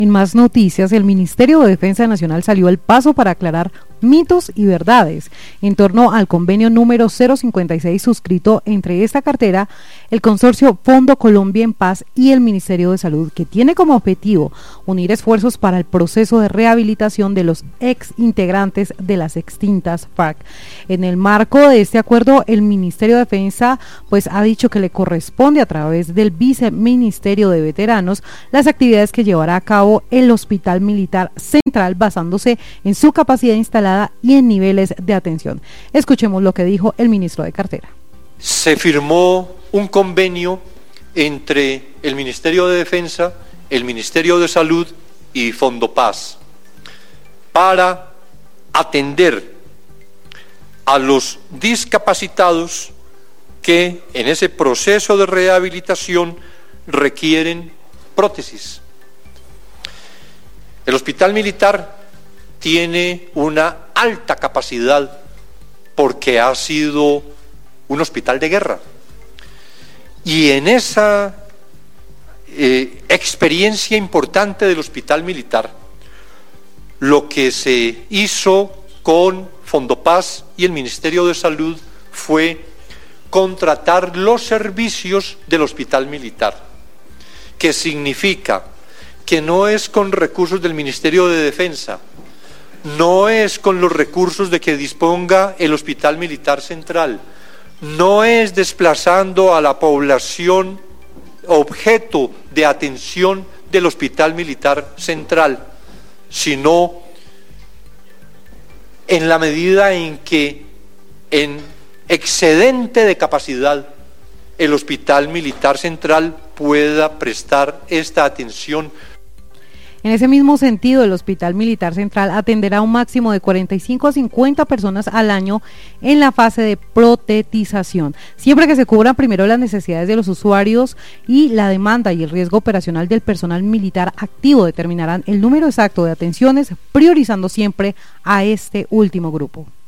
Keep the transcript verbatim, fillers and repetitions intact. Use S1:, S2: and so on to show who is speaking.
S1: En más noticias, el Ministerio de Defensa Nacional salió al paso para aclarar mitos y verdades en torno al convenio número cero cincuenta y seis suscrito entre esta cartera, el consorcio Fondo Colombia en Paz y el Ministerio de Salud, que tiene como objetivo unir esfuerzos para el proceso de rehabilitación de los ex integrantes de las extintas FARC. En el marco de este acuerdo, el Ministerio de Defensa pues ha dicho que le corresponde a través del Viceministerio de Veteranos las actividades que llevará a cabo el Hospital Militar Central basándose en su capacidad instalada y en niveles de atención. Escuchemos lo que dijo el ministro de cartera.
S2: Se firmó un convenio entre el Ministerio de Defensa, el Ministerio de Salud y Fondo Paz para atender a los discapacitados que en ese proceso de rehabilitación requieren prótesis. El Hospital Militar tiene una alta capacidad porque ha sido un hospital de guerra. Y en esa eh, experiencia importante del Hospital Militar, lo que se hizo con Fondopaz y el Ministerio de Salud fue contratar los servicios del Hospital Militar, que significa que no es con recursos del Ministerio de Defensa, no es con los recursos de que disponga el Hospital Militar Central, no es desplazando a la población objeto de atención del Hospital Militar Central, sino en la medida en que en excedente de capacidad el Hospital Militar Central pueda prestar esta atención.
S1: En ese mismo sentido, el Hospital Militar Central atenderá un máximo de cuarenta y cinco a cincuenta personas al año en la fase de protetización, siempre que se cubran primero las necesidades de los usuarios y la demanda y el riesgo operacional del personal militar activo determinarán el número exacto de atenciones, priorizando siempre a este último grupo.